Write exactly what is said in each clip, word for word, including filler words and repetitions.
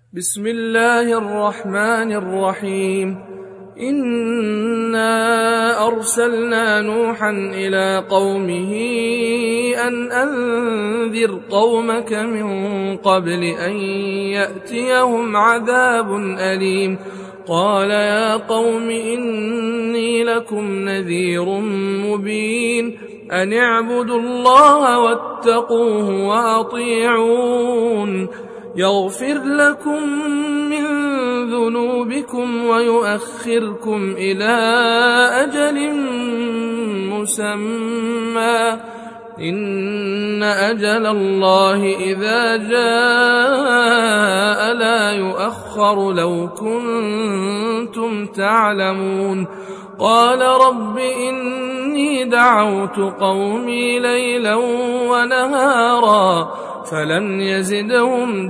بسم الله الرحمن الرحيم إنا أرسلنا نوحا إلى قومه أن أنذر قومك من قبل أن يأتيهم عذاب أليم قال يا قوم إني لكم نذير مبين أن اعبدوا الله واتقوه وأطيعون يغفر لكم من ذنوبكم ويؤخركم إلى أجل مسمى إن أجل الله إذا جاء لا يؤخر لو كنتم تعلمون قال رب إني دعوت قومي ليلا ونهارا فلم يزدهم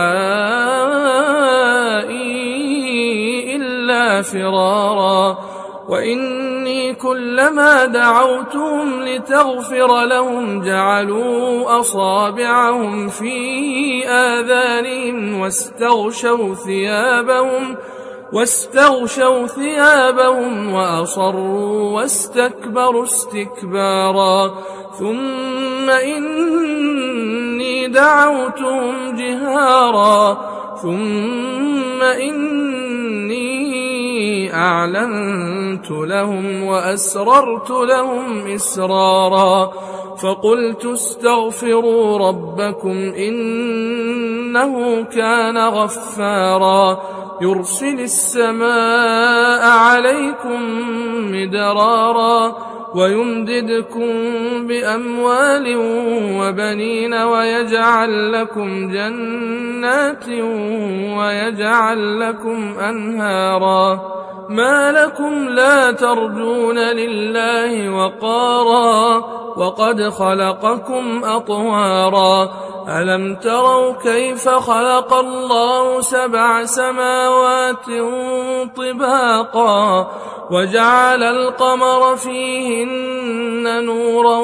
دعائي إلا فرارا وإني كلما دعوتهم لتغفر لهم جعلوا أصابعهم في آذانهم واستغشوا ثيابهم واستغشوا ثيابهم وأصروا واستكبروا استكبارا ثم إني دعوتهم جهارا ثم إني أعلنت لهم وأسررت لهم إسرارا فقلت استغفروا ربكم إنه كان غفارا يرسل السماء عليكم مدرارا ويمددكم بأموال وبنين ويجعل لكم جنات ويجعل لكم أنهارا ما لكم لا ترجون لله وقارا وقد خلقكم أطوارا ألم تروا كيف خلق الله سبع سماوات طباقا وجعل القمر فيهن نورا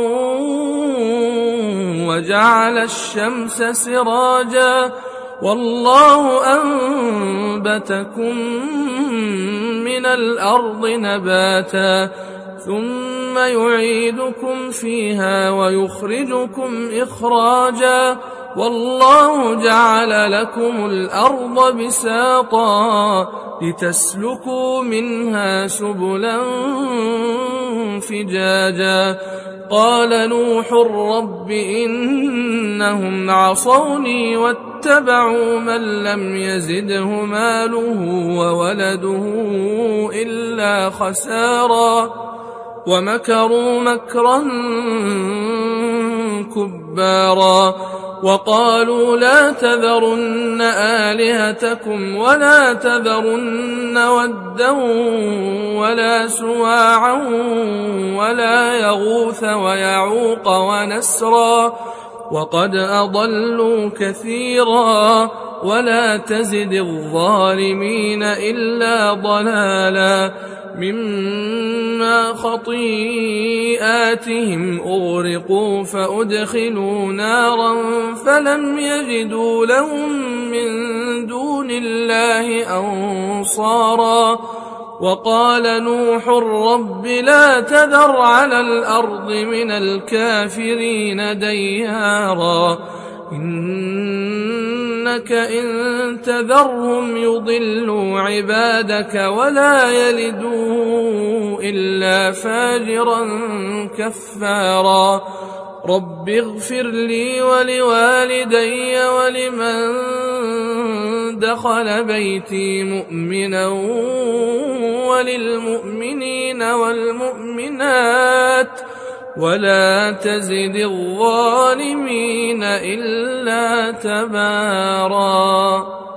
وجعل الشمس سراجا والله أنبتكم من الأرض نباتا ثم يعيدكم فيها ويخرجكم إخراجا والله جعل لكم الأرض بساطا لتسلكوا منها سبلا فجاجا قال نوح رب إنهم عصوني واتبعوا من لم يزده ماله وولده إلا خسارا ومكروا مكرا كبارا وقالوا لا تذرن آلهتكم ولا تذرن ودا ولا سواعا ولا يغوث ويعوق ونسرا وقد أضلوا كثيرا ولا تزد الظالمين إلا ضلالا مما خطيئاتهم أغرقوا فأدخلوا نارا فلم يجدوا لهم من دون الله أنصارا وقال نوح رب لا تذر على الأرض من الكافرين ديارا إنك إن تذرهم يضلوا عبادك ولا يلدوا إلا فاجرا كفارا رب اغفر لي ولوالدي ولمن دخل بيتي مؤمنا وللمؤمنين والمؤمنات ولا تزد الظالمين إلا تبارا.